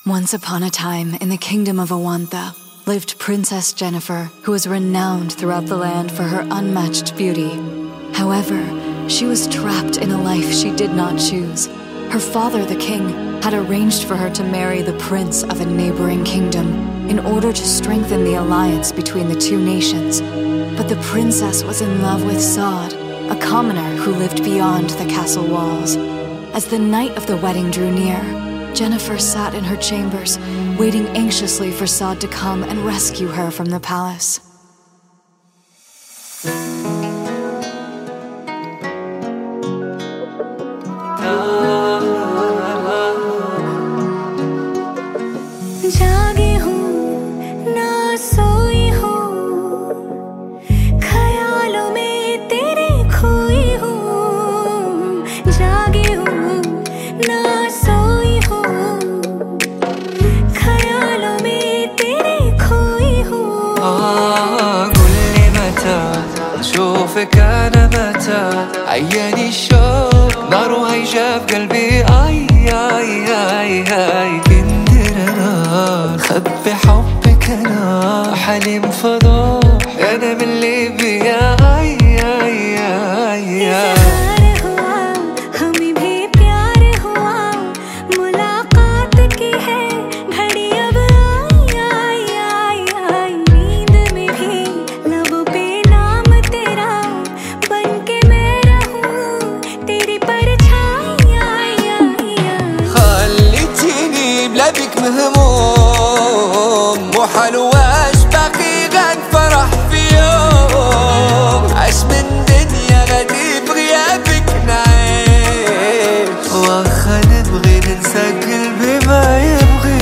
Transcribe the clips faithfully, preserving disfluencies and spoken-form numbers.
Once upon a time, in the kingdom of Awantha, lived Princess Jennifer, who was renowned throughout the land for her unmatched beauty. However, she was trapped in a life she did not choose. Her father, the king, had arranged for her to marry the prince of a neighboring kingdom in order to strengthen the alliance between the two nations. But the princess was in love with Saad, a commoner who lived beyond the castle walls. As the night of the wedding drew near, Jennifer sat in her chambers, waiting anxiously for Saad to come and rescue her from the palace. شوفك أنا متى عياني الشوق نار هيجا في قلبي آي آي آي آي كندر أنا خبي حبك أنا حليم فضوح أنا من ليبيا آي آي آي آي بك مهموم وحلواش باقي غاد فرح في يوم عاش من دنيا غادي بغيابك نعيش واخا نبغي ننسى قلبي ما يبغي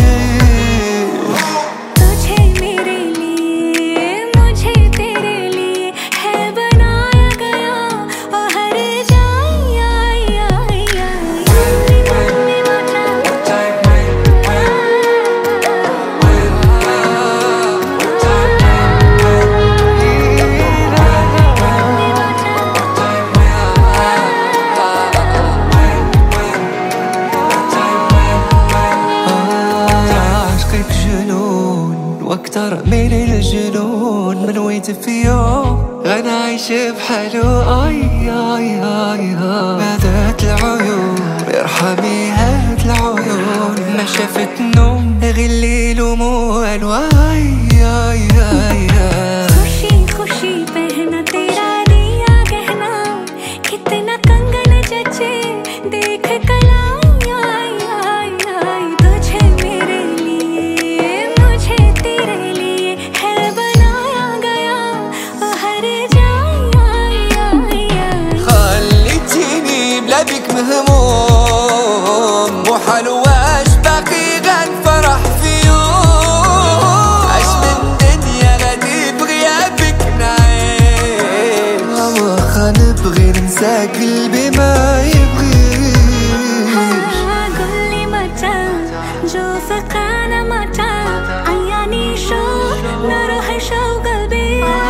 واكتر من الجنون من ويت في يوم غنى عايش بحالو اي اي اي هذات العيون ارحمي هات العيون ما شافت نوم غير الليل وموال واي اي اي खुशी खुशी पहना तेरा दिया गहना कितना कंगन जचे देख कलाई आई आई आई तुझे मेरे लिए मुझे तेरे लिए है बनाया गया ओ हर जाई आई आई خليتيني بلا بك مهموم وحلواش باقي غاد فرح في يوم عاش من دنيا غادي بغيابك نعيش واخا نبغي ننسى قلبي ما يبغيش قولي متى جو فقانا متى عياني شوق نروح شوق قلبي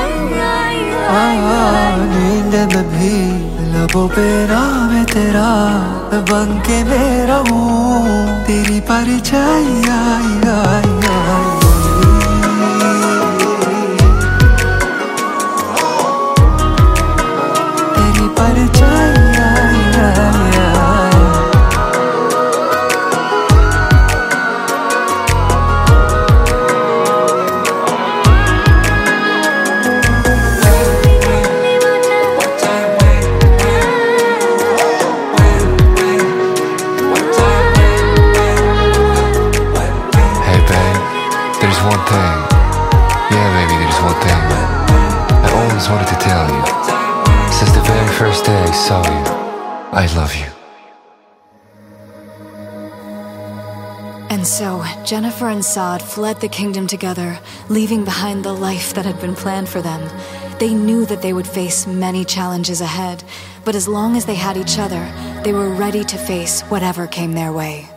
नींद में भी लबों पे नाम है तेरा बन के मैं रहूं तेरी परछाई आई आई आई तेरी परछाई आई आई आई There's one thing, yeah baby, there's one thing I always wanted to tell you. Since the very first day I saw you, I love you. And so, Jennifer and Saad fled the kingdom together, leaving behind the life that had been planned for them. They knew that they would face many challenges ahead, but as long as they had each other, they were ready to face whatever came their way.